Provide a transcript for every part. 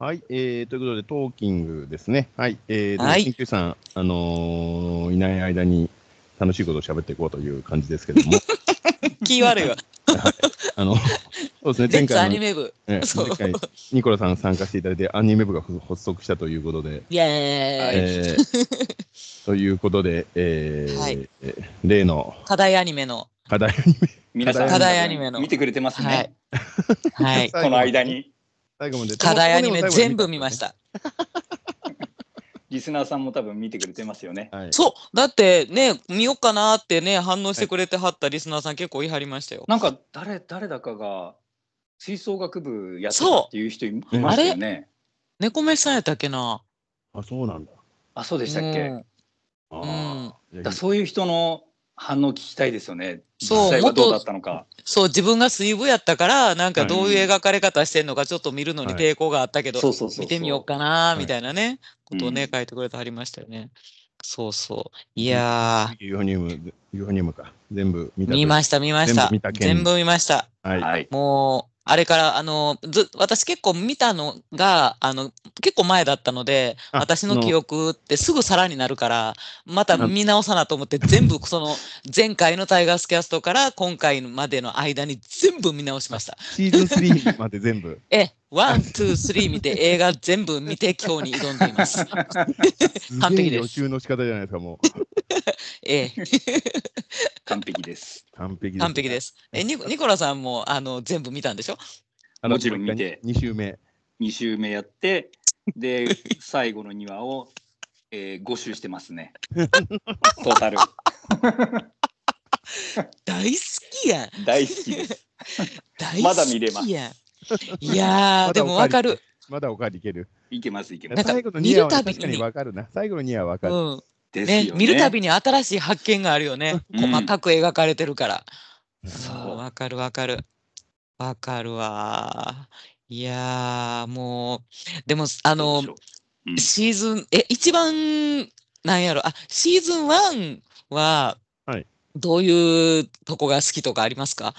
はい、ということで、トーキングですね。はい、 はい研究さん、いない間に楽しいことを喋っていこうという感じですけれども。 気悪いわ。 はい、そうですね、 レッツアニメ部。 前回、ニコラさん参加していただいて、アニメ部が発足したということで、 イエーイ。 ということで、 はい、 例の課題アニメの。 課題アニメ。 皆さん、 課題アニメの見てくれてますね。 はい。 この間に。 最後まで課題アニメ全部見ました。 リスナーさんも多分見てくれてますよね。 はい、 そう、だってね、見ようかなってね、反応してくれてはったリスナーさん結構いはりましたよ。 なんか誰だかが吹奏楽部やってたっていう人いましたよね。 猫目さんやったっけな。 あ、そうなんだ。 あ、そうでしたっけ。そういう人の反応聞きたいですよね。実際はどうだったのか。 そう、自分が水部やったからなんかどういう描かれ方してんのかちょっと見るのに抵抗があったけど、見てみようかなみたいなね、ことをね書いてくれてはりましたよね。そうそう。いやー。 ユーフォニウムか。全部見ました。全部見ました。 はい。 もう、あれから私結構見たのが結構前だったので、私の記憶ってすぐ皿になるからまた見直さなと思って全部その前回のタイガースキャストから今回までの間に全部見直しました。 シーズン3まで全部。 1、2、3見て映画全部見て今日に挑んでいます。完璧です。 予習の仕方じゃないですかもう。 完璧です。 完璧です。ニコラさんも全部見たんでしょ？ もちろん見て 2週目やってで最後の2話を、5周してますね。トータル。 大好きやん。 大好きです。 まだ見れます。いやーでもわかる。 まだおかわりいける。 いけます。 最後の2話は確かにわかるな。最後の2話はわかる。 ね、見るたびに新しい発見があるよね。細かく描かれてるから。わかるわいやーもうでもシーズン一番なんやろシーズン1はどういうとこが好きとかありますか？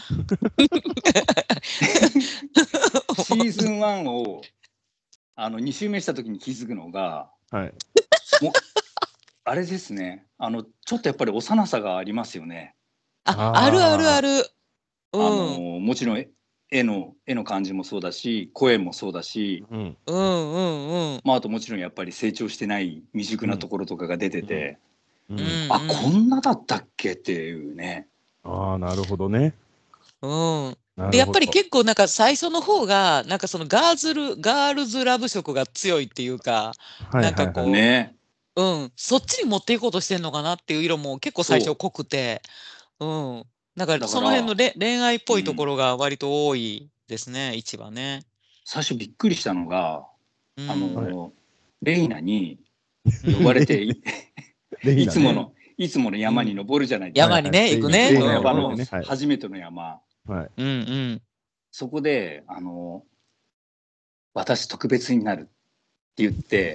シーズン1を2週目した時に気づくのが、あれですね、ちょっとやっぱり幼さがありますよね。 ある。 もちろん絵の感じもそうだし、声もそうだし、あともちろんやっぱり成長してない未熟なところとかが出てて、こんなだったっけっていうね。 なるほどね。 でやっぱり結構なんか最初の方がなんかそのガールズラブ色が強いっていうか、なんかこうね、 そっちに持っていこうとしてんのかなっていう色も結構最初濃くて、だからその辺の恋愛っぽいところが割と多いですね、一番ね。 最初びっくりしたのが、レイナに呼ばれていつもの山に登るじゃないですか。 山にね行くね。 山の初めての山。そこで私特別になるって言って、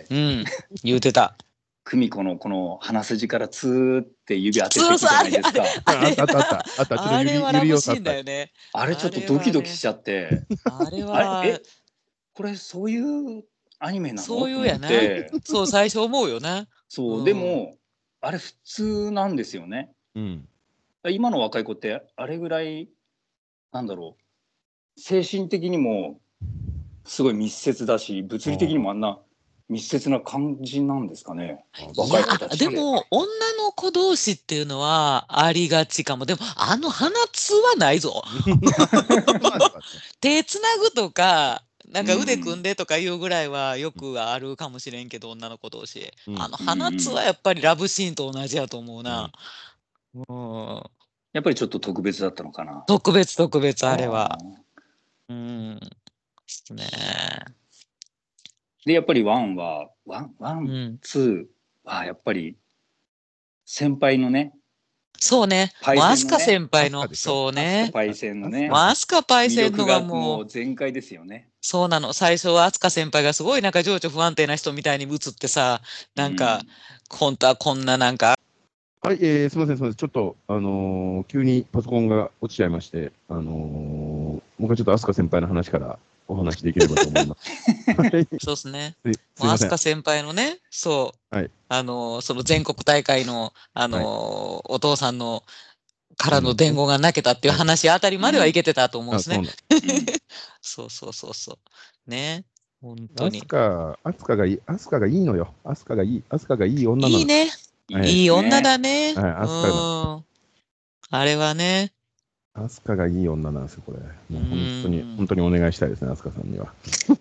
言うてた。 久美子のこの鼻筋からツーって指当ててるじゃないですか。 あった。 あれはラブシーンだよね。 あれちょっとドキドキしちゃって。 あれはこれそういうアニメなの？ そういうやな。そう最初思うよな。 そうでもあれ普通なんですよね。今の若い子ってあれぐらいなんだろう、精神的にもすごい密接だし、物理的にもあんな密接な感じなんですかね。 若い子たちでも女の子同士っていうのはありがちかも。でも鼻つはないぞ。手つなぐとかなんか腕組んでとかいうぐらいはよくあるかもしれんけど、女の子同士鼻つはやっぱりラブシーンと同じやと思うな。 やっぱりちょっと特別だったのかな。 特別あれは。ですね。 でやっぱりワン、ツーはやっぱり先輩のね。 そうね。飛鳥先輩のそうね。 パイセンのね。 飛鳥パイセンのがもう全開ですよね。 そうなの。最初は飛鳥先輩がすごいなんか情緒不安定な人みたいに映ってさ、なんか本当はこんななんか。 はい、すみません。ちょっと、急にパソコンが落ちちゃいまして、もう一回ちょっと飛鳥先輩の話からお話しできればと思います。 そうですね。 すいもうません。 飛鳥先輩のね、そう、 はい。 その全国大会の、お父さんのからの伝言が泣けたっていう話あたりまではいけてたと思うんですね。 そうなんそうそうそうそう。ね。本当に。 アスカがいい、アスカがいいのよ。アスカがいい女なの。 いいね。 はいいい女だね。 はいアスカがあれはね。 アスカがいい女なんですよ、これ。もううん本当にお願いしたいですね、アスカさんには。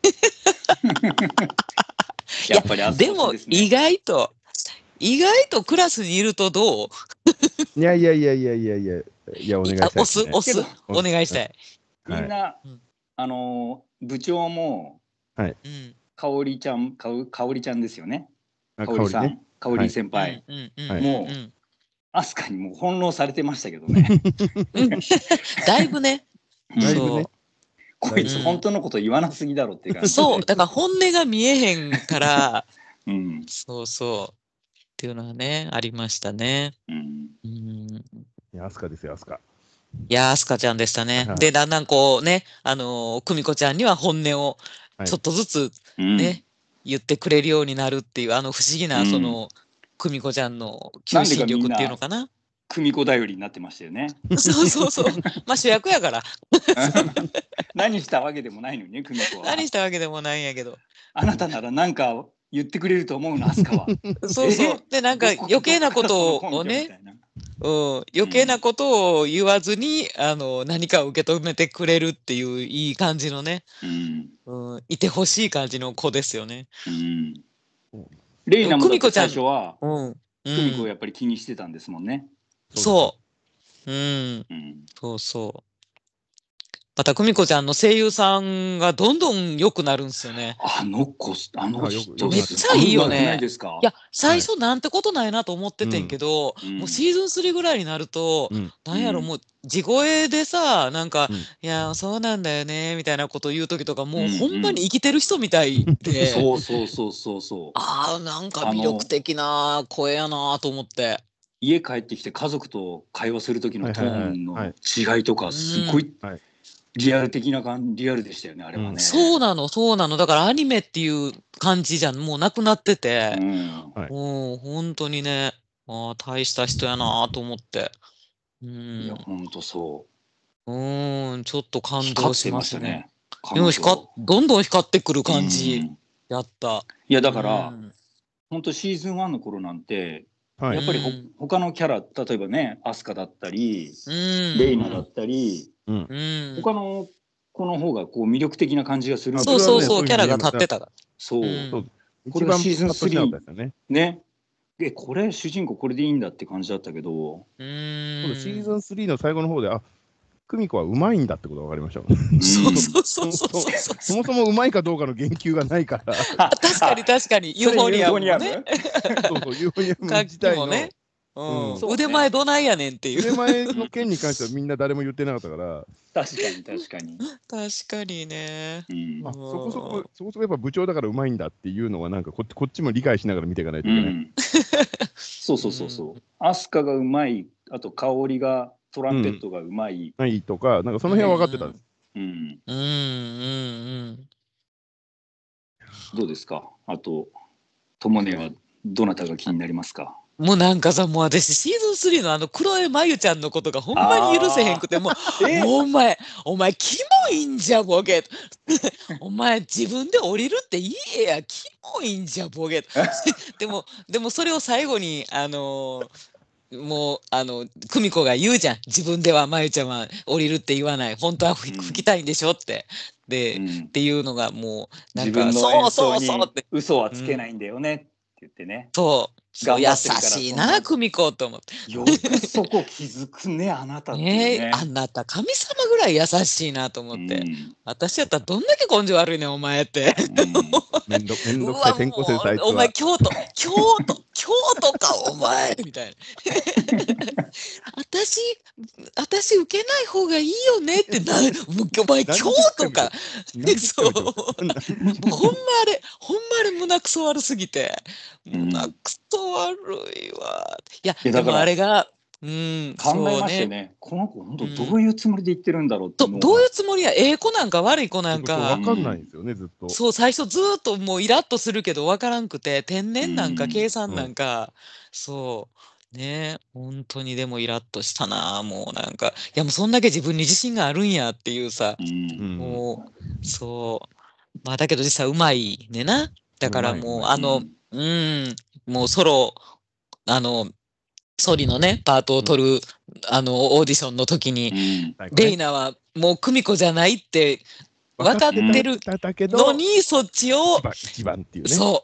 やっぱりあそでもこですね。 意外とクラスにいるとどう？ いや、お願いしたいですね。 押す、お願いしたい。 みんな、部長も、 はい。 かおりちゃんですよね。かおりさねん、かおり先輩。もう、アスカにもう翻弄されてましたけどね。 だいぶね。 だいぶね。 こいつ本当のこと言わなすぎだろっていう感じで。 そう、だから本音が見えへんから、 うんそうそう。っていうのはね、ありましたね。 いや、アスカですよ、アスカ。 いや、アスカちゃんでしたね。 はいで、だんだんこうね、久美子ちゃんには本音をちょっとずつね、言ってくれるようになるっていう、不思議な、久美子ちゃんの求心力っていうのかな。 久美子頼りになってましたよね。 そうそうそう。まあ主役やから。 何したわけでもないのにね、久美子は。 何したわけでもないんやけど。 あなたなら何か言ってくれると思うの、アスカは。 そうそう。で、なんか余計なことをね、余計なことを言わずに、何かを受け止めてくれるっていういい感じのね、いてほしい感じの子ですよね。 レイナもだって最初は、 久美子をやっぱり気にしてたんですもんね。 そう。そうそう。また久美子ちゃんの声優さんがどんどん良くなるんですよね。 あの人めっちゃいいよね。 いや、最初なんてことないなと思っててんけど、もうシーズン3ぐらいになると、なんやろ、もう地声でさ、なんか、いや、そうなんだよね、みたいなこと言う時とか、もうほんまに生きてる人みたいで。 そう。 ああ、なんか魅力的な声やなと思って。 家帰ってきて家族と会話する時のトーンの違いとか、すごいリアル的なリアルでしたよね、あれはね。 そうなの。だからアニメっていう感じじゃもうなくなってて、本当にね、大した人やなと思って。 いや、本当そう。 ちょっと感動しましたね。 でもどんどん光ってくる感じやった。 いや、だから、本当シーズン1の頃なんて、やっぱり他のキャラ、例えばね、アスカだったり、レイナだったり、他の子の方がこう魅力的な感じがする。 そう、キャラが立ってたから。 そう。これがシーズン3ね。これ主人公これでいいんだって感じだったけど、 シーズン3の最後の方で、久美子はうまいんだってことが分かりました。 そう。 そもそもうまいかどうかの言及がないから。 確かに。ユーフォニアムもね。 そう、ユーフォニアム自体もね。 腕前どないやねんっていう。 腕前の件に関してはみんな誰も言ってなかったから。 確かに。 確かにね。 そこそこやっぱ部長だからうまいんだっていうのはなんかこっちも理解しながら見ていかないといけない。 そう。アスカがうまい、あと香りがトランペットがうまい。 とか、なんかその辺は分かってたんです。 どうですか？あと、ともねはどなたが気になりますか？ もうなんかさ、もう私シーズン3の黒江真由ちゃんのことがほんまに許せへんくて、もうお前キモいんじゃボケお前自分で降りるって言えや、キモいんじゃボケでもそれを最後にもう久美子が言うじゃん、自分では真由ちゃんは降りるって言わない、本当は吹きたいんでしょってっていうのがもうなんか、そうって嘘はつけないんだよねって言ってね。 そう優しいな久美子と思って。 よくそこ気づくね、あなたってね。 あなた神様ぐらい優しいなと思って、私やったらどんだけ根性悪いねんお前って。 めんどくさい転校生さいつは。 お前京都かお前みたいな。私受けない方がいいよねってお前京都か。そう。ほんまあれ胸くそ悪すぎて。胸くそ悪いわ。いやでもあれがうん、 考えましたよね。この子本当どういうつもりで言ってるんだろうって。 どういうつもりや、ええ子なんか悪い子なんか。 わかんないんですよね、ずっと。 そう、最初ずっともうイラッとするけどわからんくて、天然なんか計算なんか、そう。ね、本当にでもイラッとしたな、もうなんか。いやもうそんだけ自分に自信があるんやっていうさ。もう、そう。まあだけど実際うまいねな。だからもう、もうソリのね、パートを取る、オーディションの時に、レイナはもう久美子じゃないって分かってるのに、そっちを、 一番っていうね。 そう、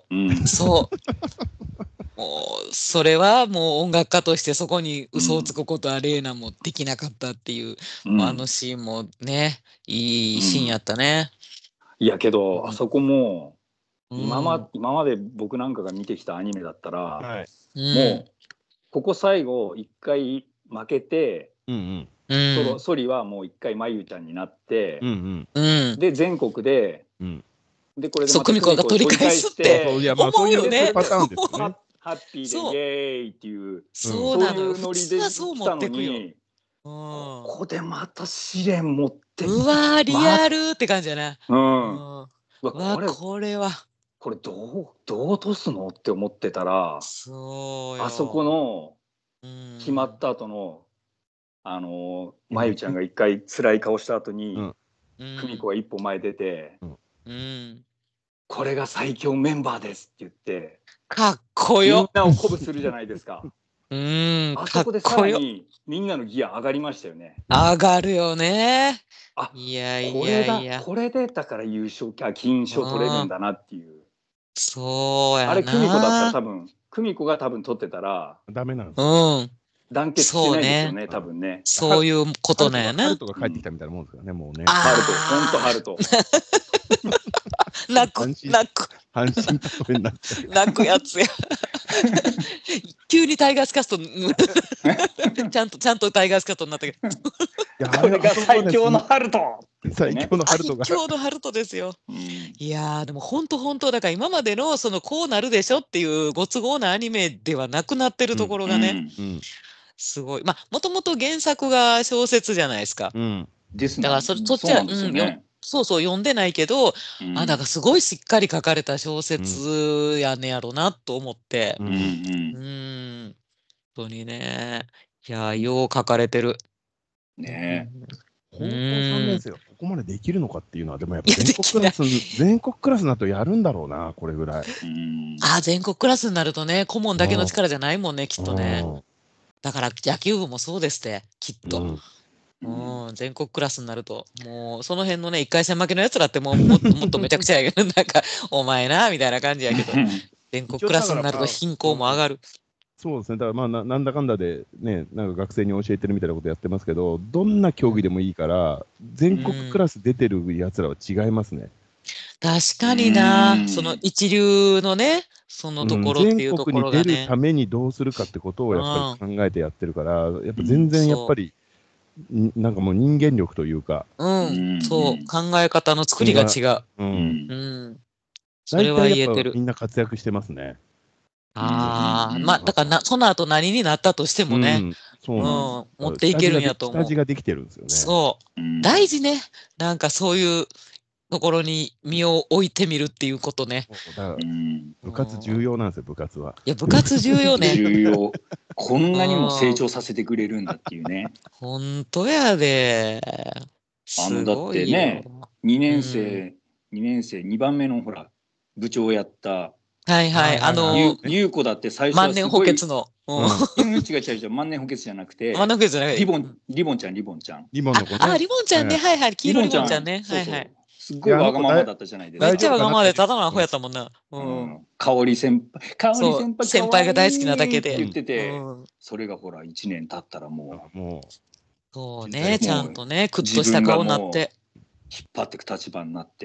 そう。もう、それはもう音楽家としてそこに嘘をつくことはレイナもできなかったっていう、あのシーンもね、いいシーンやったね。 いやけど、あそこも、今まで僕なんかが見てきたアニメだったら、もう、ここ最後一回負けて、ソリはもう一回まゆちゃんになって、で全国で、でこれでまた久美子が取り返すって思うよね。 ハッピーでイエーイっていうそういうノリで来たのに、ここでまた試練持ってうわーリアルって感じじゃない。これはどう落とすのって思ってたら、あそこの決まった後のまゆちゃんが一回辛い顔した後に久美子が一歩前出て、これが最強メンバーですって言ってかっこよ、 みんなを鼓舞するじゃないですか。あそこでさらにみんなのギア上がりましたよね。 上がるよね。 いやこれでだから金賞取れるんだなっていう。 そうやな。 あれ久美子だったら久美子が多分取ってたらダメなんですよ。 団結してないですよね、多分ね。 そういうことなんやな。 ハルトが帰ってきたみたいなもんですからね、もうね。 ハルト。 泣く。 阪神例えになっちゃう。 泣くやつや。急にタイガースキャスト、ちゃんとタイガースキャストになったけど。 これが最強のハルト。 最強のハルトが。 最強のハルトですよ。いやでも本当だから今までのそのこうなるでしょっていうご都合なアニメではなくなってるところがね。すごい。まあ、もともと原作が小説じゃないですか。だからそっちは、そう読んでないけど、だからすごいしっかり書かれた小説やねやろなと思って。本当にね。いや、よう書かれてる。 ね高校3年生がここまでできるのかっていうのは、でもやっぱ全国クラスになるとやるんだろうな、これぐらい。 全国クラスになるとね、顧問だけの力じゃないもんね、きっとね。だから野球部もそうですって、きっと。全国クラスになると、もうその辺のね、1回戦負けのやつらってもっとめちゃくちゃやけど、なんか、お前な、みたいな感じやけど、全国クラスになると貧困も上がる。 そうですね、だからなんだかんだでね、なんか学生に教えてるみたいなことやってますけど、どんな競技でもいいから、全国クラス出てるやつらは違いますね。 確かにな、その一流のね、そのところっていうところがね。 全国に出るためにどうするかってことをやっぱり考えてやってるから、やっぱ全然やっぱり、なんかもう人間力というか。 そう、考え方の作りが違う。それは言えてる。 みんな活躍してますね。 まあ、だからその後何になったとしてもね、持っていけるんやと思う。 下地ができてるんですよね。 そう。大事ね。なんかそういうところに身を置いてみるっていうことね。 部活重要なんですよ、部活は。 いや、部活重要ね。 重要。こんなにも成長させてくれるんだっていうね。 本当やで。 だってね、2年生、2番目のほら、部長やった。優子だって最初は万年補欠の。 違う、万年補欠じゃなくて、リボンちゃん。 リボンの子ね。 リボンちゃんね、はいはい、黄色リボンちゃんね。はいはい。 すっごいわがままだったじゃないですか。 めっちゃわがままでただのアホやったもんな。 香織先輩が大好きなだけで言ってて、それがほら1年経ったらもう。 そうね、ちゃんとね、クッとした顔になって。 引っ張っていく立場になって。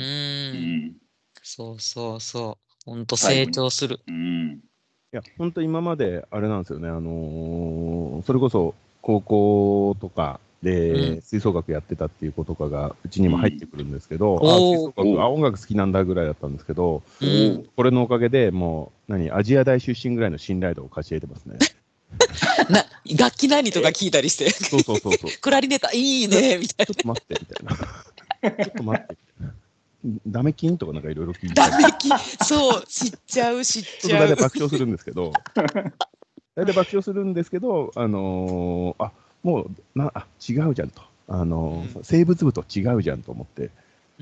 そう。本当成長する。 いや、本当今まであれなんですよね、それこそ高校とかで吹奏楽やってたっていう子とかがうちにも入ってくるんですけど、音楽好きなんだぐらいだったんですけど、これのおかげでもう、アジア大出身ぐらいの信頼度を勝ち得てますね。 楽器何とか聞いたりして。 そうそうそうそう。 クラリネットいいねみたいな。 ちょっと待ってみたいな。ちょっと待ってみたいな。ダメ金とかなんかいろいろ聞いて。 ダメ金、そう、知っちゃう。 大体爆笑するんですけど、もう違うじゃんと。生物部と違うじゃんと思って。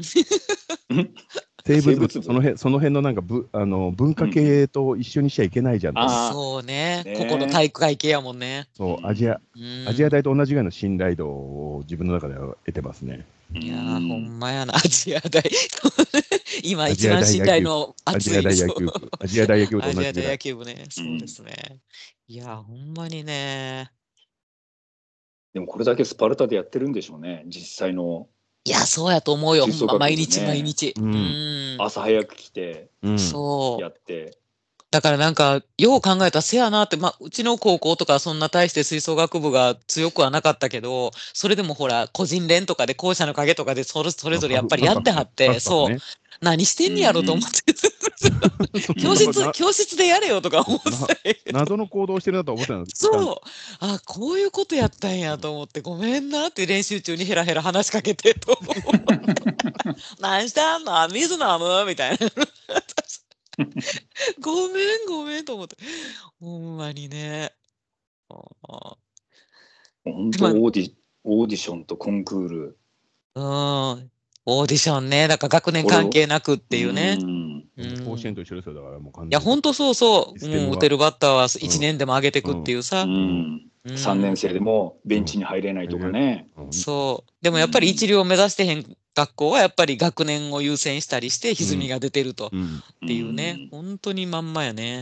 生物部その辺のなんか文化系と一緒にしちゃいけないじゃんと。 そうね。ここの体育会系やもんね。 そう、アジア大と同じぐらいの信頼度を自分の中では得てますね。 いやー、ほんまやな、アジア大。今一番信頼の厚い。 アジア大野球部と同じぐらい。 アジア大野球部ね。そうですね。いやー、ほんまにね。 でもこれだけスパルタでやってるんでしょうね、実際の。 いや、そうやと思うよ。毎日。 朝早く来て、 そう。 やって。 だからなんか、よう考えたらせやなって、うちの高校とかそんな大して吹奏楽部が強くはなかったけど、それでもほら、個人連とかで校舎の陰とかでそれぞれやっぱりやってはって、そう。何してんねやろと思って。教室でやれよとか思ってた。 謎の行動してるなと思ってたんですそう。こういうことやったんやと思って、ごめんなって練習中にヘラヘラ話しかけてと。何したんの水飲むみたいな。ごめんと思って。ほんまにね。 本当オーディションとコンクール。 オーディションね。だから学年関係なくっていうね。 甲子園と一緒ですよ、だからもう完全に。 いや、本当そうそう。もう打てるバッターは1年でも上げていくっていうさ。 3年生でもベンチに入れないとかね。 そう。でもやっぱり一流を目指してへん学校はやっぱり学年を優先したりして歪みが出てるとっていうね。本当にまんまやね。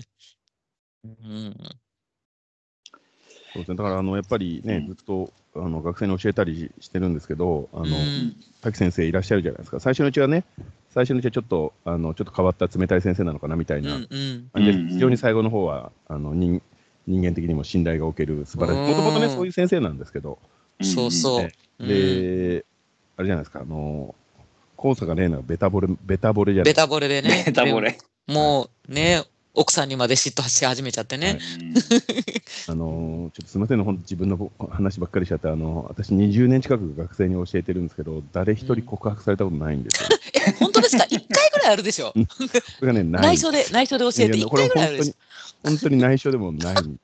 そうですね。だからやっぱりね、ずっと学生に教えたりしてるんですけど、滝先生いらっしゃるじゃないですか。最初のうちはちょっと変わった冷たい先生なのかなみたいな。非常に最後の方は人間的にも信頼がおける素晴らしい。もともとねそういう先生なんですけど。 そうそう。 で、あれじゃないですか。黄砂が例のベタボレじゃないですか。 ベタボレでね。 ベタボレ。 もうね。奥さんにまで嫉妬し始めちゃってね。 ちょっとすみませんね、本当自分の話ばっかりしちゃって、私20年近く学生に教えてるんですけど、誰一人告白されたことないんですよ。 本当ですか？1回ぐらいあるでしょ。これがね、 内緒で教えて1回ぐらいあるでしょ。 本当に内緒でもないんです。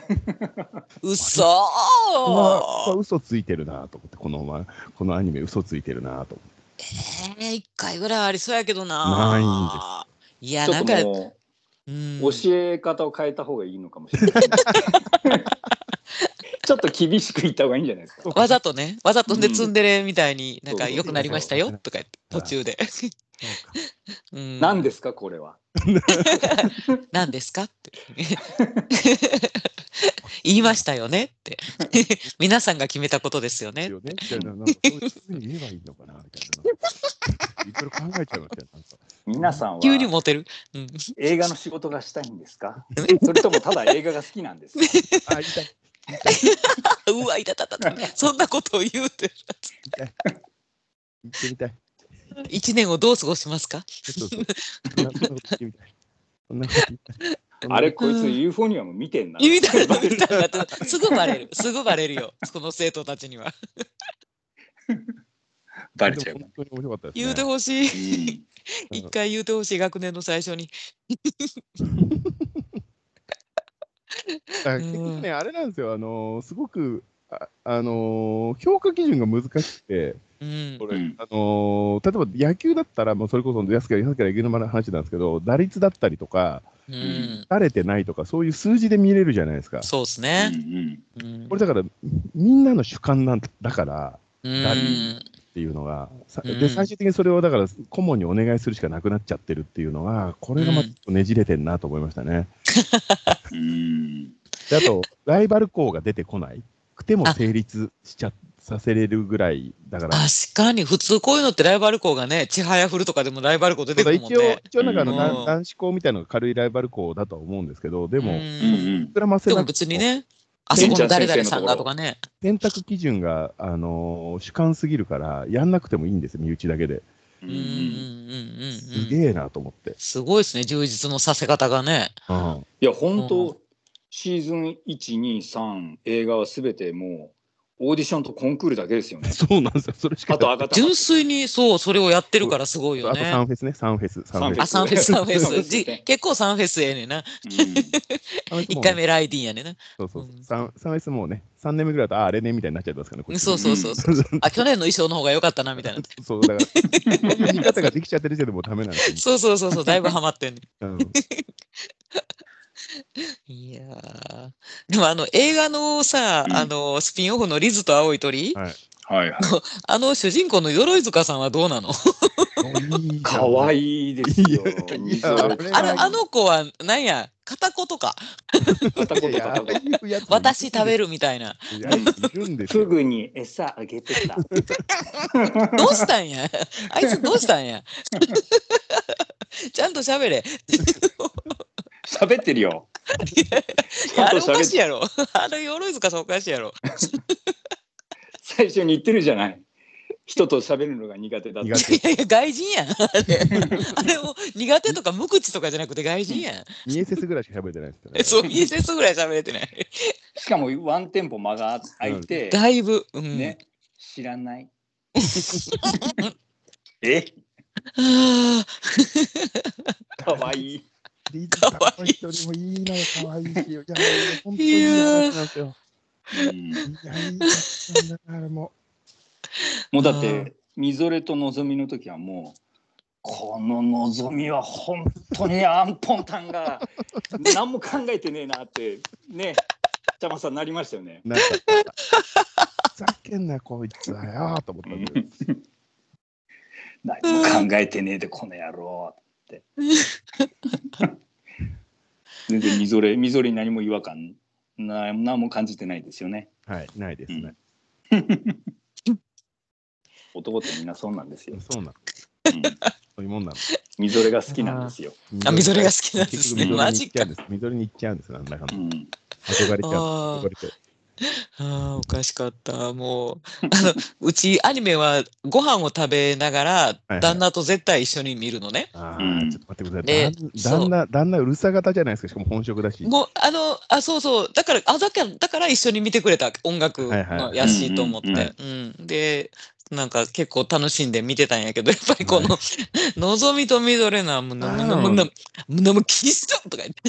嘘ついてるなと思って、このアニメ嘘ついてるなと思って。 1回ぐらいありそうやけどな。 ないんです。 いや、なんか。 教え方を変えた方がいいのかもしれない。ちょっと厳しく言った方がいいんじゃないですか。 わざとね、ツンデレみたいになんか良くなりましたよとか言って途中で。 何ですかこれは。 何ですかって言いましたよねって皆さんが決めたことですよね。 そういうふうに言えばいいのかなみたいな。いろいろ考えちゃいましたよ。 皆さんは急にモテる。 映画の仕事がしたいんですか？それともただ映画が好きなんですか？ うわ、いたたたた。そんなことを言うて。 言ってみたい。 1年をどう過ごしますか？ あれ、こいつユーフォニアム見てんな。 すぐバレるよ、この生徒たちには。 バレちゃう。 言うてほしい。一回言うてほしい、学年の最初に。 結局ね、あれなんですよ、すごく評価基準が難しくて、例えば野球だったら、それこそ安川野球の話なんですけど、打率だったりとか、打れてないとか、そういう数字で見れるじゃないですか。 そうですね。 これだから、みんなの主観だから、打率っていうのが、で、最終的にそれをだから、顧問にお願いするしかなくなっちゃってるっていうのが、これがまたねじれてんなと思いましたね。であと、ライバル校が出てこないくても成立させれるぐらいだから。 確かに、普通こういうのってライバル校がね、ちはやふるとかでもライバル校出てくるもんね。 一応なんか男子校みたいなのが軽いライバル校だとは思うんですけど、でも、 でも別にね、あそこの誰々さんがとかね。 選択基準が、主観すぎるから、やんなくてもいいんですよ、身内だけで。すげえなと思って。 すごいですね、充実のさせ方がね。 いや、本当シーズン1、2、3映画は全てもうオーディションとコンクールだけですよね。 そうなんですよ。それしか。 あと上がった純粋にそう、それをやってるからすごいよあとね。 3フェスね、3フェス。 あ、3フェス、3フェス。 ね結構3フェスええねんな。1回目ライディンやねんな。 そうそうそう。3フェスもうね、3年目ぐらいだと、あれね、みたいになっちゃいますからね。 そうそうそう。あ、去年の衣装の方が良かったな、みたいな。 そう、だから、そういう見方ができちゃってる時点でもうダメなんですよ。 そうそうそうそう、だいぶハマってんね。いやー、でも映画のさ、スピンオフのリズと青い鳥、 はいはい。 主人公の鎧塚さんはどうなの？ かわいいですよ。 あの子は何や、片言とか。私食べるみたいな。 フグに餌あげてた。 どうしたんや、あいつどうしたんや。ちゃんと喋れ。 喋ってるよ。 あれおかしいやろ。あれ鎧塚さんおかしいやろ。 最初に言ってるじゃない。人と喋るのが苦手だって。いやいや、外人やん。あれも苦手とか無口とかじゃなくて外人やん。 ミエセスぐらいしか喋れてないですよね。 そう、ミエセスぐらい喋れてない。 しかもワンテンポ間が空いて。 だいぶ。 ね。知らない。え？かわいい。 かわいい。人でもいいな、かわいいしよ。いや、本当にいい話なんですよ。 もうだってみぞれとのぞみの時はもうこののぞみは本当にアンポンタンが何も考えてねえなってね、ちゃまさんなりましたよね。 ふざけんなこいつはよと思ったんで。 何も考えてねえでこの野郎って。全然みぞれに何も違和感何も感じてないですよね。 はい、ないですね。 男ってみんなそうなんですよ。 そうなんです。そういうもんなんです。 みぞれが好きなんですよ。 あ、みぞれが好きなんですね。マジか。 みぞれに行っちゃうんです。なんだかんだ。憧れちゃう。憧れて。 おかしかった。もう、うちアニメはご飯を食べながら、旦那と絶対一緒に見るのね。 ちょっと待ってください。旦那うるさ型じゃないですか。しかも本職だし。 もう、そうそう。だから一緒に見てくれた音楽のやしと思って。で、なんか結構楽しんで見てたんやけど、やっぱりこの、のぞみとみどれな、むなキッショとか言って。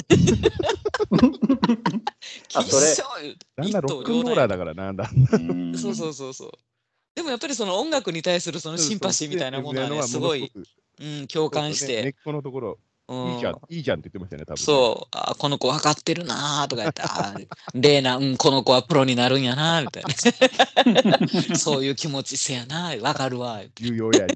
あ、それ。 旦那ロックンローラーだからなんだ。 そう。でもやっぱりその音楽に対するそのシンパシーみたいなものはね、すごい、共感して。 根っこのところ。いいじゃんって言ってましたね、多分。 そう、この子分かってるなとか言って、レイナ、この子はプロになるんやなみたいな。そういう気持ちせやな、分かるわ。 重要や。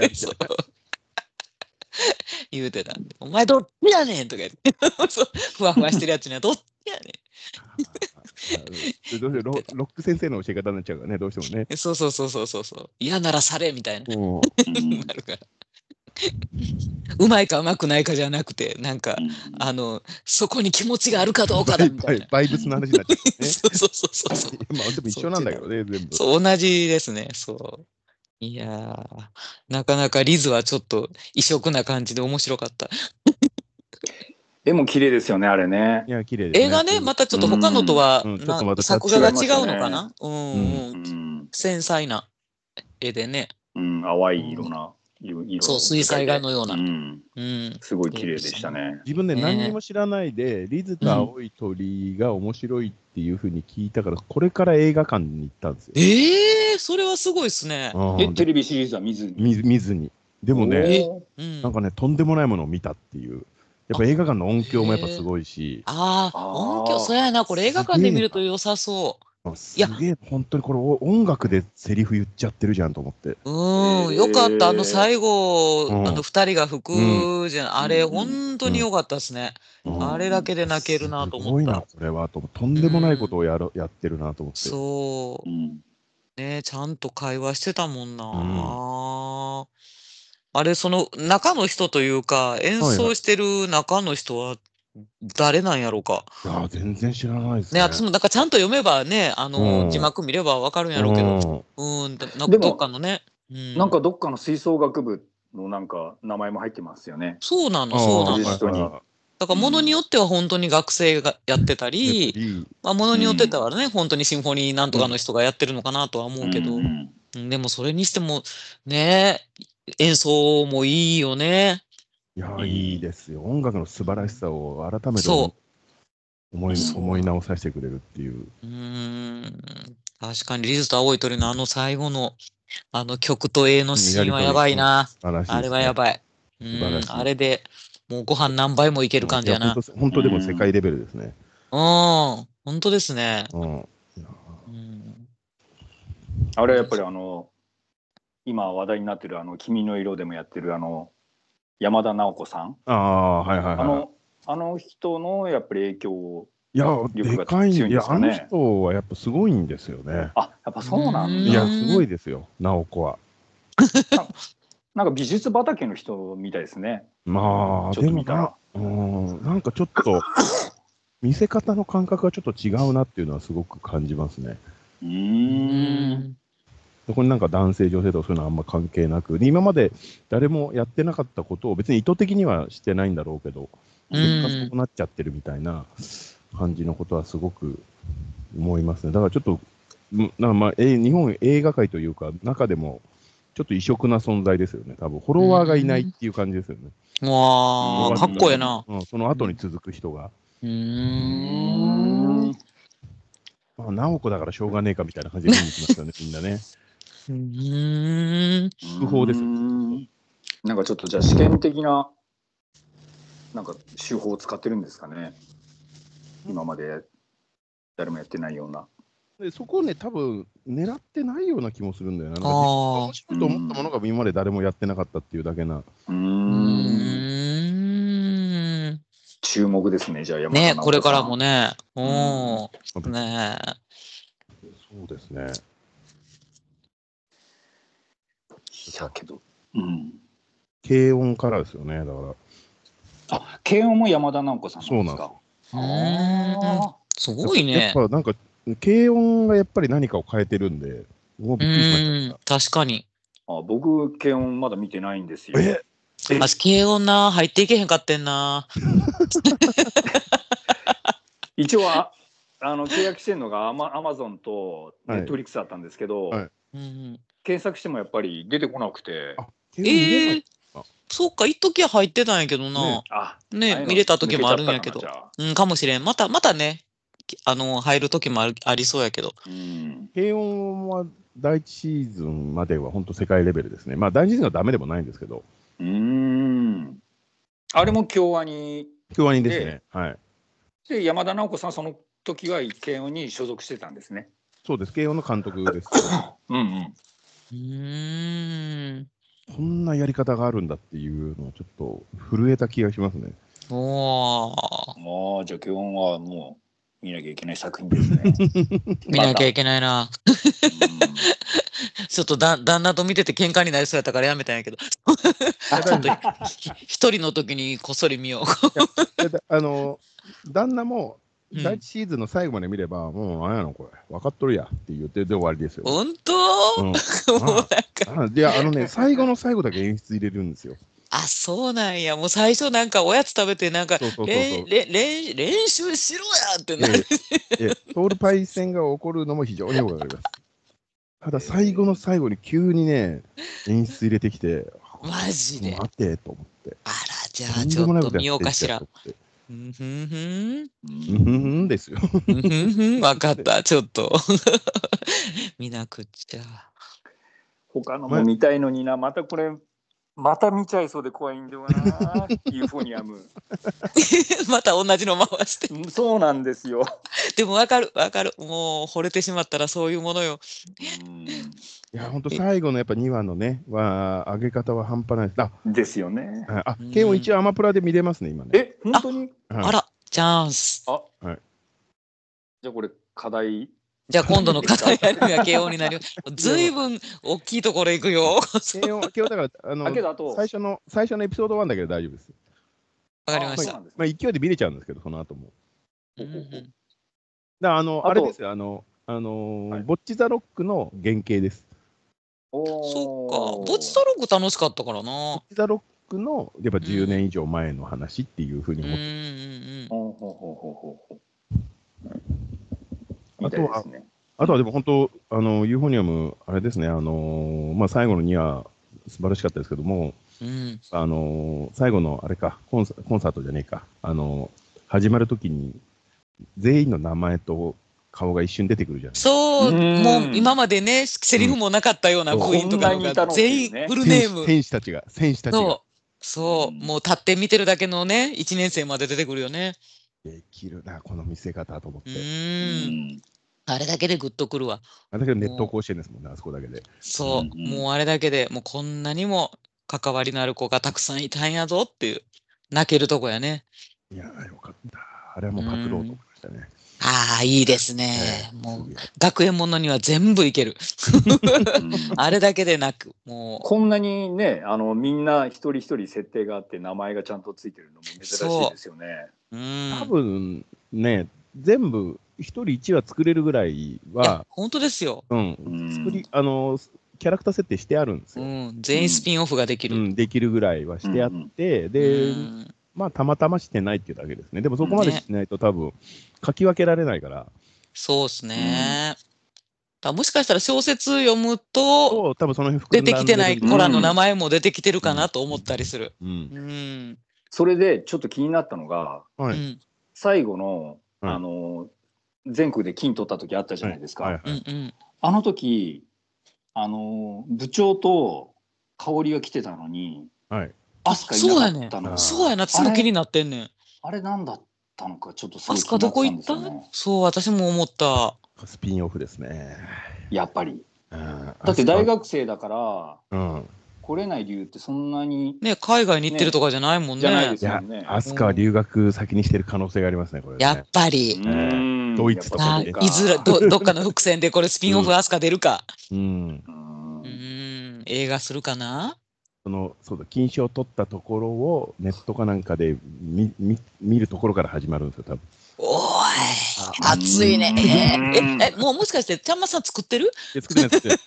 言うてたんで、お前どっちやねんとか言って、ふわふわしてるやつにはどっちやねん。どうしてロック先生の教え方になっちゃうからね、どうしてもね。 そう。嫌ならされみたいな。なるから。うまいかうまくないかじゃなくて、なんか、そこに気持ちがあるかどうかだみたいな。 バイブスの話になっちゃうね。 そう。 まあ、でも一緒なんだけどね、全部。 そう、同じですね、そう。いやー、なかなかリズはちょっと異色な感じで面白かった。 絵も綺麗ですよね、あれね。 いや、綺麗ですね。 映画ね、またちょっと他のとは、作画が違うのかな。繊細な絵でね。 淡い色な。 そう、水彩画のような。 すごい綺麗でしたね。 自分で何にも知らないで、リズと青い鳥が面白いっていうふうに聞いたから、これから映画館に行ったんですよ。 それはすごいですね。 テレビシリーズは見ずに。でもね、なんかね、とんでもないものを見たっていう。やっぱ映画館の音響もやっぱすごいし。 音響、そうやな、これ映画館で見ると良さそう。 すげえ、本当にこれ音楽でセリフ言っちゃってるじゃんと思って。 よかった。最後、2人が吹くじゃん。あれ、本当に良かったですね。あれだけで泣けるなと思った。 すごいな、これは。とんでもないことをやってるなと思って。 そう。ね、ちゃんと会話してたもんな。あれ、その中の人というか、演奏してる中の人は誰なんやろうか。 いや、全然知らないですね。 私もなんかちゃんと読めばね、字幕見ればわかるんやろうけど、どっかのね。 なんかどっかの吹奏楽部のなんか名前も入ってますよね。 そうなの。 リストに。 だから、ものによっては本当に学生がやってたり、まあ、ものによってはね、本当にシンフォニーなんとかの人がやってるのかなとは思うけど、でもそれにしても、ね、演奏もいいよね。 いや、いいですよ。音楽の素晴らしさを改めて思い直させてくれるっていう。 確かに、リズと青い鳥の最後の、曲と絵のシーンはやばいな。あれはやばい。あれで、もうご飯何杯もいける感じやな。 本当でも世界レベルですね。 本当ですね。 あれはやっぱり今話題になってる君の色でもやってる山田直子さん。あの人のやっぱり影響力が強いんですかね。 あの人はやっぱすごいんですよね。 やっぱそうなんだ。 いや、すごいですよ、直子は。 なんか美術畑の人みたいですね。 まあ、でもなんかちょっと、見せ方の感覚がちょっと違うなっていうのはすごく感じますね。そこになんか男性、女性とかそういうのはあんま関係なく、今まで誰もやってなかったことを別に意図的にはしてないんだろうけど、結果そうなっちゃってるみたいな感じのことはすごく思いますね。だからちょっと、日本映画界というか、中でもちょっと異色な存在ですよね。多分フォロワーがいないっていう感じですよね。 わあ、かっこええな。 その後に続く人が。直子だからしょうがねえかみたいな感じで見に行きますよね、みんなね。不法です。 なんかちょっとじゃあ試験的ななんか手法を使ってるんですかね。今まで誰もやってないような。 でそこをね、多分狙ってないような気もするんだよね。面白いと思ったものが今まで誰もやってなかったっていうだけな。 注目ですね、じゃあ山田直子さん。 ね、これからもね。ね。 そうですね。 いやけど、 軽音からですよね、だから。 軽音も山田直子さんなんですか。 すごいね。 やっぱなんか軽音がやっぱり何かを変えてるんで、もうびっくりしました。 確かに。 僕軽音まだ見てないんですよ。 軽音な入っていけへんかってんな。 一応契約してるのがアマゾンとネットフリックスだったんですけど、検索してもやっぱり出てこなくて。 そうか、一時は入ってたんやけどな。ね、見れた時もあるんやけど。かもしれん。またね、入る時もありそうやけど。 軽音は第1シーズンまでは本当世界レベルですね。まあ第1シーズンはダメでもないんですけど。 あれも京アニですね。はい。 で山田直子さんその時は慶応に所属してたんですね。 そうです。慶応の監督です。こんなやり方があるんだっていうのはちょっと震えた気がしますね。 じゃあ慶応はもう見なきゃいけない作品ですね。 見なきゃいけないな。ちょっと旦那と見てて喧嘩になりそうやったからやめたんやけど。ちょっと一人の時にこっそり見よう。 旦那も第1シーズンの最後まで見れば、もうあれやのこれ分かっとるやって言ってで終わりですよ。 本当？ いや最後の最後だけ演出入れるんですよ。 そうなんや。もう最初なんかおやつ食べてなんか練習しろやってなる。 トールパイセンが起こるのも非常によくわかります。ただ最後の最後に急にね演出入れてきて、 マジで待てと思って。 じゃあちょっと見ようかしら。 ですよ。 わかった、ちょっと見なくっちゃ。 他のも見たいのにな、またこれまた見ちゃいそうで怖いんだよな。ユーフォニアム。 また同じの回して。 そうなんですよ。 でもわかる。もう惚れてしまったらそういうものよ。 いや本当最後のやっぱ2話のね上げ方は半端ないです。 ですよね。 慶応一応アマプラで見れますね今ね。 本当に？ あらチャンス。 じゃあこれ課題。 じゃあ今度の課題やるには慶応になるよ。ずいぶん大きいところ行くよ。 慶応だから最初のエピソード1だけど大丈夫です。 わかりました。 勢いで見れちゃうんですけどその後も。あれですよボッチザロックの原型です。 そっかボッチザロック楽しかったからな。 ボッチザロックのやっぱ10年以上前の話っていうふうに思ってる。ほうほうほうほうほう。 あとはでも本当、ユーフォニアム、あれですね、まあ、最後の2話、素晴らしかったですけども、最後のあれか、コンサートじゃねえか、始まるときに、全員の名前と顔が一瞬出てくるじゃないですか。 そう、もう今までね、セリフもなかったような部員とかが全員フルネーム。 選手たちが。 そう、もう立って見てるだけのね、1年生まで出てくるよね。 できるな、この見せ方と思って。 あれだけでグッとくるわ。 あれだけでネット甲子園ですもんね、あそこだけで。 そう、もうあれだけでもうこんなにも関わりのある子がたくさんいたんやぞっていう、泣けるとこやね。 いや、よかった。あれはもうパクろうと思いましたね。 ああ、いいですね。もう、学園ものには全部いける。あれだけでなく、もう。 こんなにね、みんな一人一人設定があって名前がちゃんとついてるのも珍しいですよね。 多分ね、全部一人一話作れるぐらいは。 本当ですよ。 キャラクター設定してあるんですよ。 全員スピンオフができる。 できるぐらいはしてあって、で、まあ、たまたましてないっていうだけですね。でもそこまでしないと多分、書き分けられないから。 そうですね。もしかしたら小説読むと、 多分その辺出てきてない子らの名前も出てきてるかなと思ったりする。 それでちょっと気になったのが、最後の、全国で金取った時あったじゃないですか。あの時、部長と香織が来てたのに、アスカいなかったの。 そうやな、私も気になってんねん。 あれ何だったのか、ちょっとすごい気になってたんですよね。アスカどこ行った？そう、私も思った。 スピンオフですね。 やっぱり。だって大学生だから、来れない理由ってそんなに。 ね、海外に行ってるとかじゃないもんね。 じゃないですよね。 アスカは留学先にしてる可能性がありますね、これ。 やっぱり。 ドイツとかで。 どっかの伏線でこれスピンオフアスカ出るか。映画するかな？ そうだ、金賞を取ったところをネットかなんかで見るところから始まるんですよ、多分。 おーい、熱いね。もうもしかして、ちゃんまさん作ってる？ 作ってない。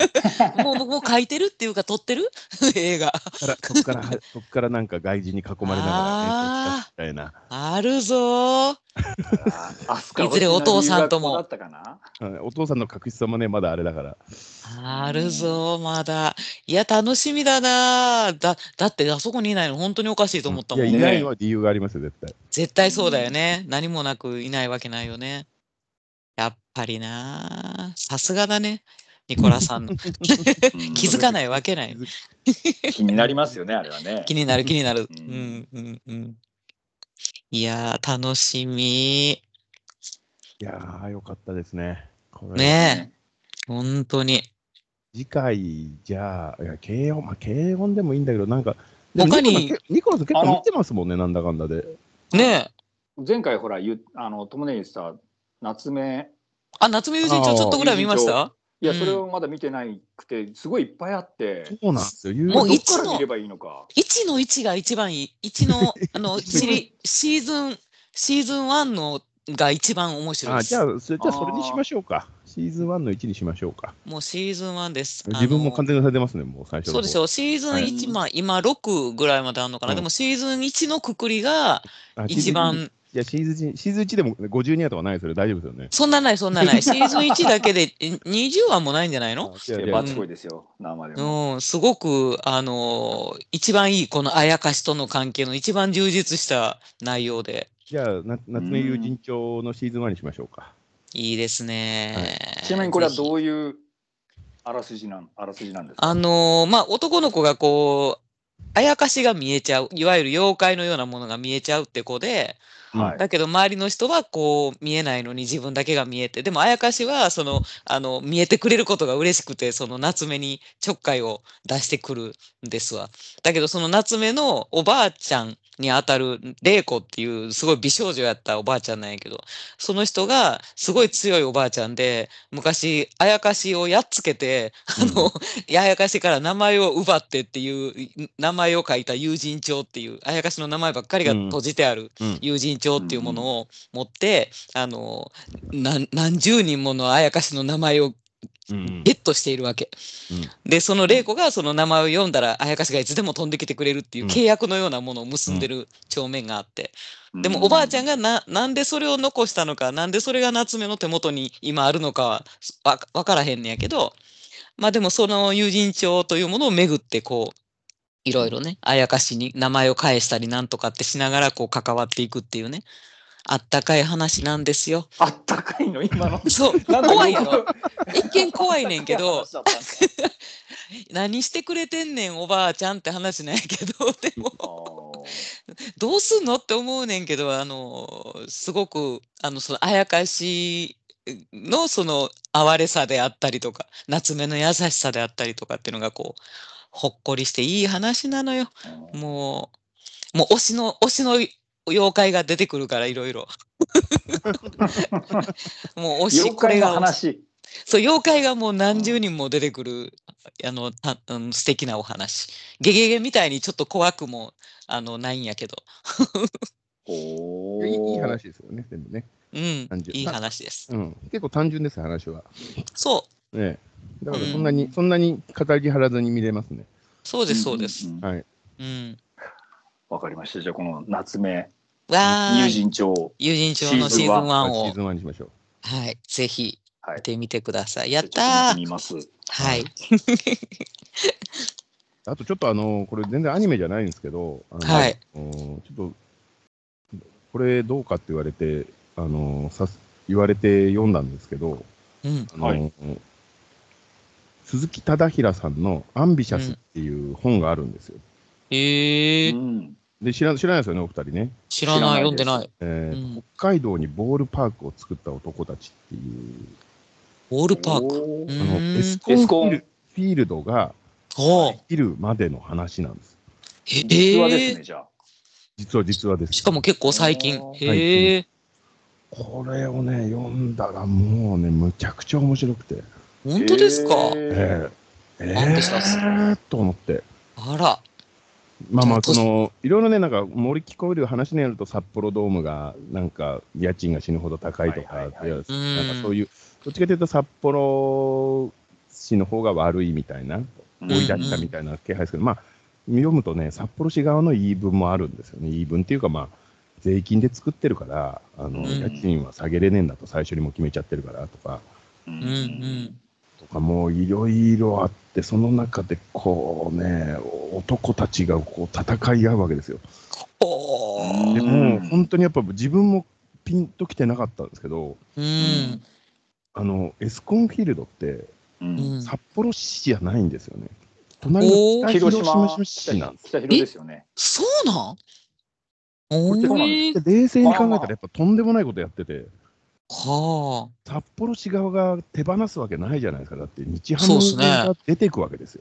もう書いてるっていうか、撮ってる映画。 そっからなんか外人に囲まれながらね、みたいな。 あるぞー。いずれお父さんとも。 お父さんの確執もね、まだあれだから。 あるぞ、まだ。いや、楽しみだな。だってあそこにいないの本当におかしいと思ったもんね。 いや、いないのは理由がありますよ、絶対。 絶対そうだよね。何もなくいないわけないよね。やっぱりな。さすがだね。ニコラさんの。気づかないわけない。 気になりますよね、あれはね。 気になる。いやー、楽しみ。いやー、よかったですね。 ねえ。本当に。 次回、じゃあ、軽音でもいいんだけど、なんか、 他にニコラス結構見てますもんね、なんだかんだで。 ねえ。前回、ほら、ともね言ってた、夏目。 夏目友人帳ちょっとぐらい見ました？ いや、それをまだ見てないくて、すごいいっぱいあって。 そうなんですよ。 もう 1から見ればいいのか。 1の1が一番いい。1の、シーズン1のが一番面白いです。 じゃあそれにしましょうか。シーズン1の1にしましょうか。 もうシーズン1です。 自分も完全にされてますね、もう最初の。 そうでしょう。シーズン1、今6ぐらいまであるのかな。でもシーズン1のくくりが一番。 いや、シーズン1でも52話とかないですよね。大丈夫ですよね。 そんなない。シーズン1だけで20話もないんじゃないの？ バチコイですよ、生でも。 すごく、一番いい、このあやかしとの関係の一番充実した内容で。 じゃあ、夏目友人帳のシーズン1にしましょうか。 いいですね。 ちなみにこれはどういうあらすじなんですか？ 男の子がこう、あやかしが見えちゃう、いわゆる妖怪のようなものが見えちゃうって子で、だけど周りの人はこう見えないのに自分だけが見えて、でもあやかしは見えてくれることが嬉しくて、その夏目にちょっかいを出してくるんですわ。だけどその夏目のおばあちゃんにあたる玲子っていうすごい美少女やったおばあちゃんなんやけど、その人がすごい強いおばあちゃんで、昔あやかしをやっつけて、あやかしから名前を奪ってっていう名前を書いた友人帳っていう、あやかしの名前ばっかりが閉じてある友人帳っていうものを持って、何十人ものあやかしの名前をゲットしているわけ。で、その玲子がその名前を読んだら、あやかしがいつでも飛んできてくれるっていう契約のようなものを結んでる帳面があって。でもおばあちゃんがなんでそれを残したのか、なんでそれが夏目の手元に今あるのかはわからへんねやけど、まあでもその友人帳というものをめぐってこう、いろいろね、あやかしに名前を返したりなんとかってしながらこう関わっていくっていうね。あったかい話なんですよ。 あったかいの今の。 そう、怖いやろ。一見怖いねんけど、何してくれてんねんおばあちゃんって話なんやけど、でもどうすんのって思うねんけど、すごくそのあやかしのその哀れさであったりとか、夏目の優しさであったりとかっていうのがこうほっこりしていい話なのよ。もう推しの妖怪が出てくるからいろいろ。もう推し妖怪の話。 そう、妖怪がもう何十人も出てくる、素敵なお話。ゲゲゲみたいにちょっと怖くも、ないんやけど。 いい話ですよね、全部ね。 うん、いい話です。 結構単純です、話は。 そう。 ね、だからそんなに語り張らずに見れますね。 そうです、そうです。 はい。 わかりました。じゃあこの夏目友人帳のシーズン1を。 シーズン1にしましょう。 はい、ぜひ見てみてください。やったー。 見ます。 はい。 あとちょっとこれ全然アニメじゃないんですけど、 はい。 ちょっとこれどうかって言われて読んだんですけど、鈴木忠平さんのアンビシャスっていう本があるんですよ。で知らないですよね、お二人ね。 知らない、読んでない。 北海道にボールパークを作った男たちっていう。 ボールパーク。 エスコンフィールドができるまでの話なんです。 実話ですね、じゃあ。 実話です。 しかも結構最近。へえ。 これをね、読んだらもうね、むちゃくちゃ面白くて。 本当ですか？ と思って。 あら。 まあいろいろね、なんか森聞こえる話によると札幌ドームがなんか家賃が死ぬほど高いとか、なんかそういう、どっちかというと札幌市の方が悪いみたいな、追い出したみたいな気配ですけど、まあ読むとね、札幌市側の言い分もあるんですよね。言い分っていうか、まあ税金で作ってるから、家賃は下げれねえんだと最初にも決めちゃってるからとか。とかもういろいろあって、その中でこうね、男たちがこう戦い合うわけですよ。でも本当にやっぱ自分もピンときてなかったんですけど、エスコンフィールドって札幌市じゃないんですよね。隣の北広島市なんです。 北広ですよね。 そうなん？ 冷静に考えたらやっぱとんでもないことやってて。 はあ、札幌市側が手放すわけないじゃないですか。だって日ハムが出ていくわけですよ。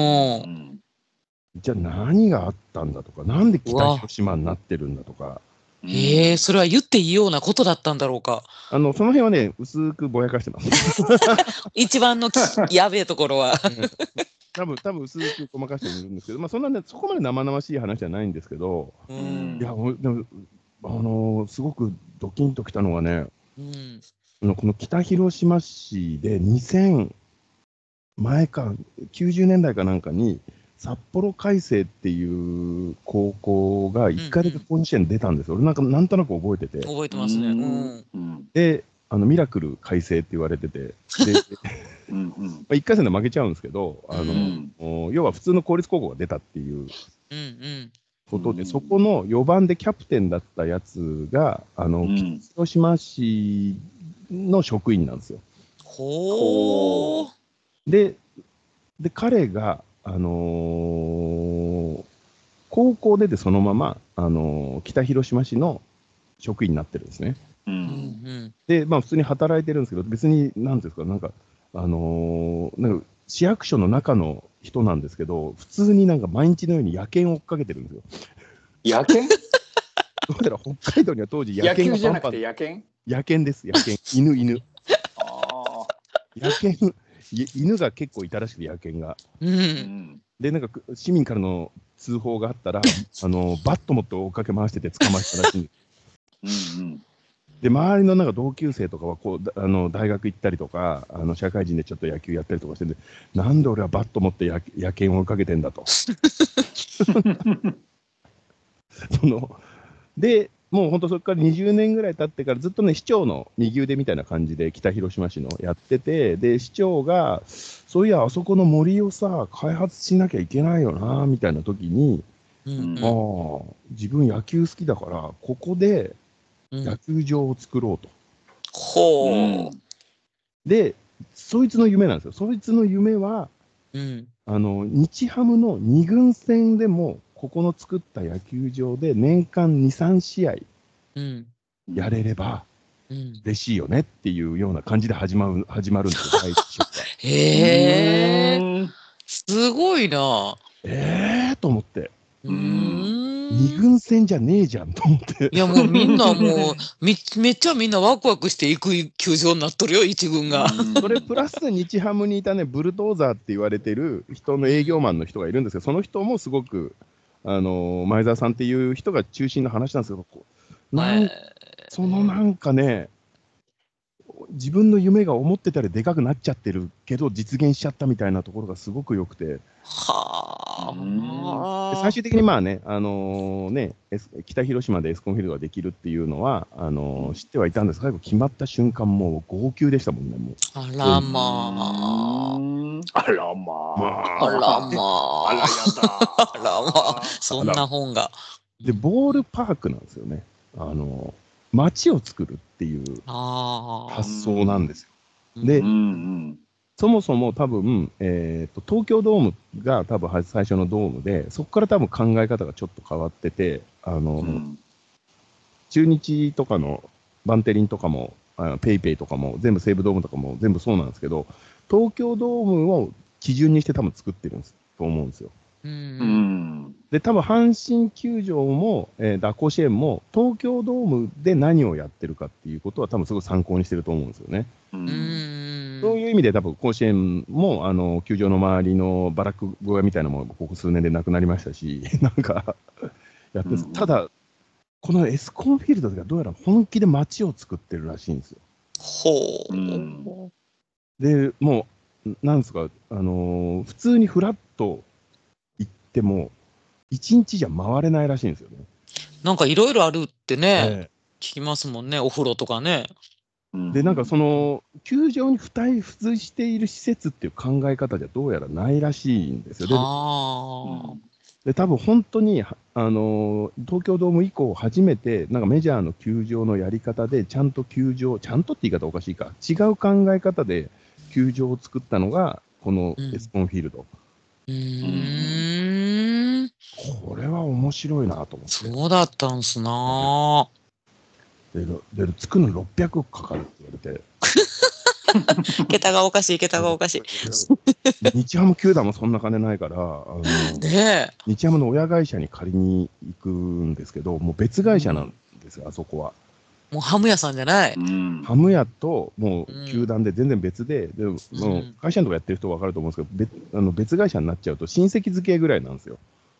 じゃあ何があったんだとか、なんで北広島になってるんだとか。 それは言っていいようなことだったんだろうか。 その辺はね、薄くぼやかしてます。 一番のやべえところは。 多分薄くごまかしているんですけど、まあそんなね、そこまで生々しい話じゃないんですけど、いや、でもすごくドキンときたのがね、この北広島市で2000前か90年代かなんかに札幌開成っていう高校が1回だけ甲子園出たんですよ。俺なんとなく覚えてて。 覚えてますね。 で、ミラクル開成って言われてて、で1回戦で負けちゃうんですけど、要は普通の公立高校が出たっていうことで、そこの4番でキャプテンだったやつが北広島市の職員なんですよ。で彼が、高校出てそのまま、北広島市の職員になってるんですね。で、まあ普通に働いてるんですけど、別に、なんていうんですか、なんか市役所の中の人なんですけど、普通になんか毎日のように野犬を追っかけてるんですよ。 野犬？ どうやら北海道には当時野犬がじゃなくて野犬？ 野犬です、野犬。犬。野犬。犬が結構いたらしくて、野犬が。で、なんか市民からの通報があったら、バット持って追っかけ回してて捕まえたらしいんです。 で、周りのなんか同級生とかはこう大学行ったりとか、社会人でちょっと野球やったりとかしてて、なんで俺はバット持って野犬を追いかけてんだと。で、もう本当そこから20年ぐらい経ってからずっとね、市長の右腕みたいな感じで北広島市のやってて、で、市長が、そういや、あそこの森をさ、開発しなきゃいけないよな、みたいな時に、自分野球好きだから、ここで野球場を作ろうと。 ほう。 で、そいつの夢なんですよ。そいつの夢は、日ハムの2軍戦でも、ここの作った野球場で年間2、3試合やれれば嬉しいよねっていうような感じで始まるんですよ、第一章が。 へえ、すごいな。 と思って。2軍戦じゃねえじゃんと思って。 いやもうみんなもうめっちゃみんなワクワクしていく球場になっとるよ、一軍が。 それプラス日ハムにいたね、ブルドーザーって言われてる人の営業マンの人がいるんですけど、その人もすごく、前澤さんっていう人が中心の話なんですけど、なんかね、自分の夢が思ってたよりでかくなっちゃってるけど実現しちゃったみたいなところがすごく良くて、最終的にまあね、北広島でエスコンフィールドができるっていうのは知ってはいたんですが、最後決まった瞬間もう号泣でしたもんね。もうあらまあ、 あらまあ、 あらまあ、 あらやだ、 あらまあ、そんな本が。 でボールパークなんですよね。街を作るっていう発想なんですよ。で、そもそも多分、東京ドームが多分最初のドームで、そこから多分考え方がちょっと変わってて、中日とかのバンテリンとかも、ペイペイとかも、全部西武ドームとかも全部そうなんですけど、東京ドームを基準にして多分作ってると思うんですよ。で、多分阪神球場も、甲子園も東京ドームで何をやってるかっていうことは多分すごい参考にしてると思うんですよね。そういう意味で多分甲子園も球場の周りのバラック小屋みたいなのもここ数年でなくなりましたし、なんかやってるんです。ただ、このエスコンフィールドがどうやら本気で街を作ってるらしいんですよ。で、もう、なんですか、普通にフラッと行っても、1日じゃ回れないらしいんですよね。 なんかいろいろあるってね、聞きますもんね、お風呂とかね。 で、なんか球場に付随している施設っていう考え方じゃどうやらないらしいんですよ。で、多分本当に、東京ドーム以降初めて、なんかメジャーの球場のやり方で、ちゃんとちゃんとって言い方おかしいか、違う考え方で球場を作ったのが、このエスコンフィールド。これは面白いなと思って。 そうだったんすな。 で、作るの600億かかるって言われて。 桁がおかしい、桁がおかしい。 日ハム球団もそんな金ないから、日ハムの親会社に借りに行くんですけど、もう別会社なんですよ、あそこは。 もうハム屋さんじゃない。 ハム屋ともう球団で全然別で、もう会社のとかやってる人は分かると思うんですけど、別会社になっちゃうと親戚付けぐらいなんですよ。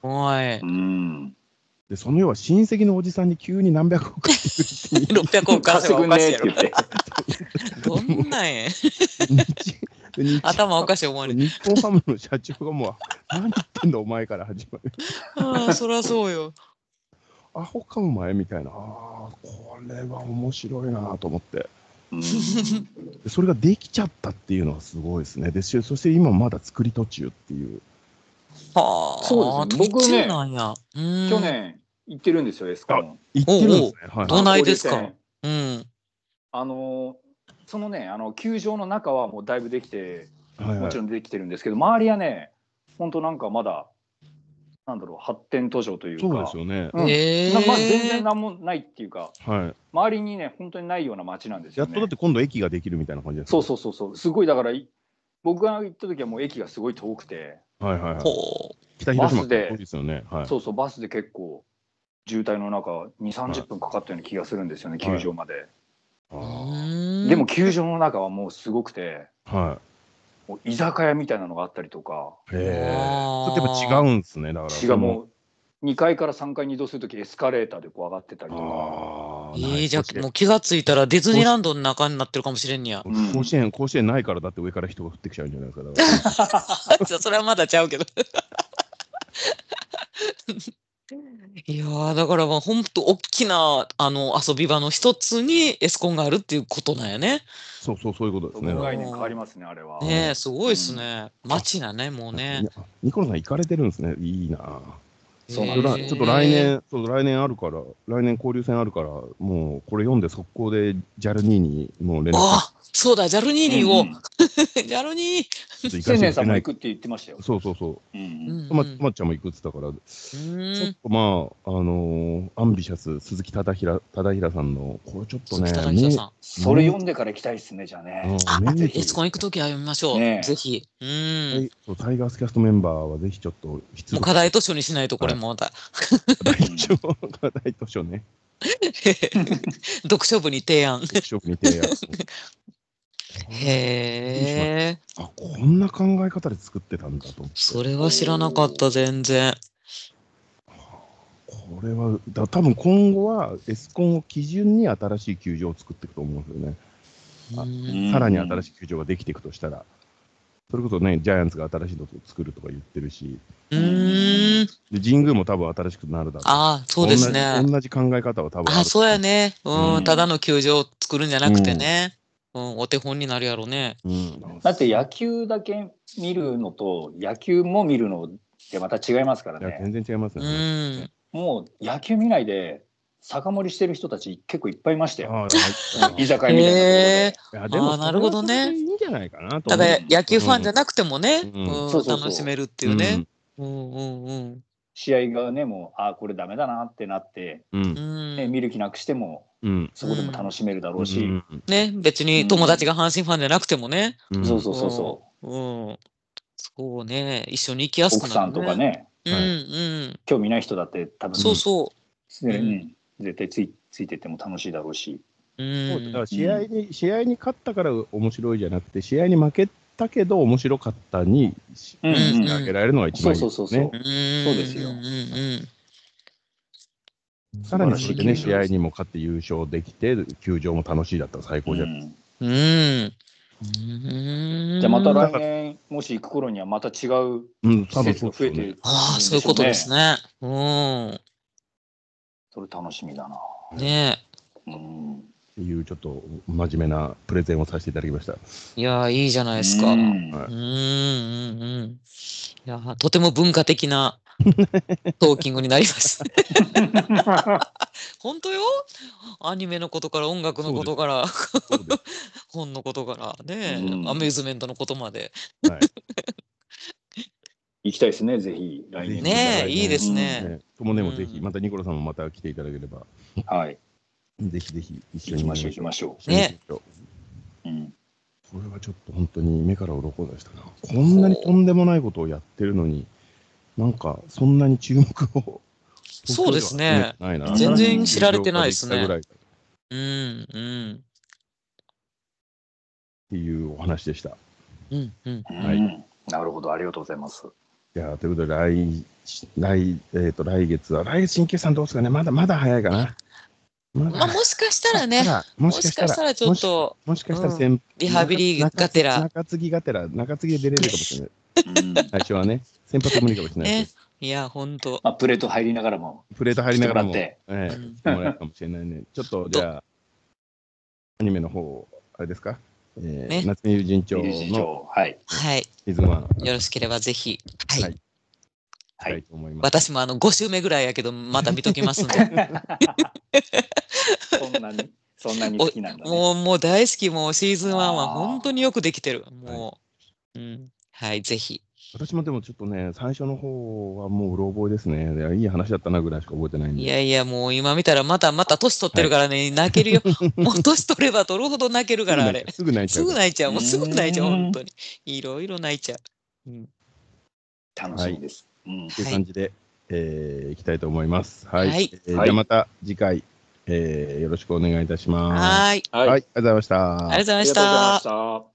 で、その要は親戚のおじさんに急に何百億貸してくれって 600億貸してくんねえって言って。どんなんや。頭おかしい思われる。 日本ハムの社長がもう、何言ってんだお前から始まる。 ああ、そりゃそうよ。 アホかお前みたいな。これは面白いなと思って。それができちゃったっていうのはすごいですね。そして今まだ作り途中っていう。 そうですね。僕ね、去年行ってるんですよ、エスコン。 行ってるんですね。 どないですか。 そのね、球場の中はもうだいぶできて、もちろんできてるんですけど、周りはね、本当なんかまだ、なんだろう、発展途上というか。 そうですよね。 全然なんもないっていうか、周りにね、本当にないような街なんですよね。 やっとだって今度駅ができるみたいな感じですか。そう。すごい、だから、僕が行った時はもう駅がすごい遠くて。 北広島って遠いですよね。 そう、バスで結構、渋滞の中、2、30分かかったような気がするんですよね、球場まで。でも球場の中はもうすごくて、もう居酒屋みたいなのがあったりとか。 ちょっとやっぱ違うんですね。だからもう2階から3階に移動するときエスカレーターでこう上がってたりとか。 じゃあもう気がついたらディズニーランドの中になってるかもしれんにや。 甲子園ないからだって上から人が降ってきちゃうんじゃないですか。 それはまだちゃうけど。いやー、だから本当大きな遊び場の一つにエスコンがあるっていうことなんやね。 そういうことですね。 概念変わりますね、あれは。 ね、すごいですね。街だね、もうね。 ニコロさん行かれてるんですね。いいな。 そうちょっと来年あるから、来年交流戦あるから、もうこれ読んで速攻でジャルニーにもう連絡あ、そうだ、ジャルニーニを。ジャルニー。千年さんも行くって言ってましたよ。 そう。まっちゃんも行くって言ったから、ちょっとまあ、アンビシャス、鈴木忠平さんの、これちょっとね、 それ読んでから行きたいですね、じゃあね。 エスコン行くときは読みましょう。ぜひ。 タイガースキャストメンバーはぜひちょっと、もう課題図書にしないと、これもまた。 課題図書ね。 読書部に提案。 へえ。あ、こんな考え方で作ってたんだと。 それは知らなかった、全然。 これは多分今後はエスコンを基準に新しい球場を作っていくと思うんですよね。さらに新しい球場ができていくとしたら、それこそね、ジャイアンツが新しいのを作るとか言ってるし、で神宮も多分新しくなるだろう。 ああ、そうですね。 同じ考え方は多分ある。 あ、そうやね。ただの球場を作るんじゃなくてね。お手本になるやろね。 だって野球だけ見るのと野球も見るのってまた違いますからね。 全然違いますね。 もう野球見ないで酒盛りしてる人たち結構いっぱいいましたよ。居酒屋みたいなところで。 でもなるほどね。 いいんじゃないかなと。 ただ野球ファンじゃなくてもね、楽しめるっていうね。 試合がね、もうこれダメだなってなって、見る気なくしてもそこでも楽しめるだろうし、 ね、別に友達が阪神ファンじゃなくてもね。そうね、一緒に行きやすくなる。 奥さんとかね、興味ない人だって多分絶対ついてっても楽しいだろうし。 だから試合に勝ったから面白いじゃなくて、試合に負けたけど面白かったにあげられるのが一番いいですね。 そうですよ。 さらにそれでね、試合にも勝って優勝できて、球場も楽しいだったら最高じゃないですか。 じゃあまた来年もし行く頃にはまた違う施設が増えてる。 ああ、そういうことですね。 それ楽しみだな。 ねえ。っていうちょっと真面目なプレゼンをさせていただきました。 いやいいじゃないですか。いやとても文化的なトーキングになりました。本当よ。アニメのことから音楽のことから本のことからね、アミューズメントのことまで。 行きたいですね、ぜひ来年。 ね、いいですね。 ともねもぜひ、またニコラさんもまた来ていただければ。 はい。 ぜひぜひ一緒に行きましょう。 ね。 これはちょっと本当に目から鱗でしたな。こんなにとんでもないことをやってるのに、なんかそんなに注目を。 そうですね。全然知られてないですね。 っていうお話でした。 はい。なるほど、ありがとうございます。 いやということで来月新旧さんどうですかね。まだ早いかな。 もしかしたらね、もしかしたらちょっと、 もしかしたらリハビリがてら、 中継ぎで出れるかもしれない。最初はね、先発無理かもしれないです。 いや、本当。 プレート入りながらも。 来てもらえるかもしれないね。ちょっと、じゃあ、アニメの方、あれですか夏目友人帳の、 はい。 シーズン1。 よろしければぜひ。はい。 私も5週目ぐらいやけど、また見ときますんで。 そんなに好きなんだね。 もう大好き、もうシーズン1は本当によくできてる。もう、はい、ぜひ。 私もでもちょっとね、最初の方はもううろ覚えですね。いい話だったなぐらいしか覚えてないんで。 いや、もう今見たらまた年取ってるからね、泣けるよ。もう年取れば取るほど泣けるから、あれ。 すぐ泣いちゃう。 もうすぐ泣いちゃう、本当に。いろいろ泣いちゃう。 楽しみです。 という感じで、いきたいと思います。はい。じゃあまた次回、よろしくお願いいたします。 はい。 ありがとうございました。 ありがとうございました。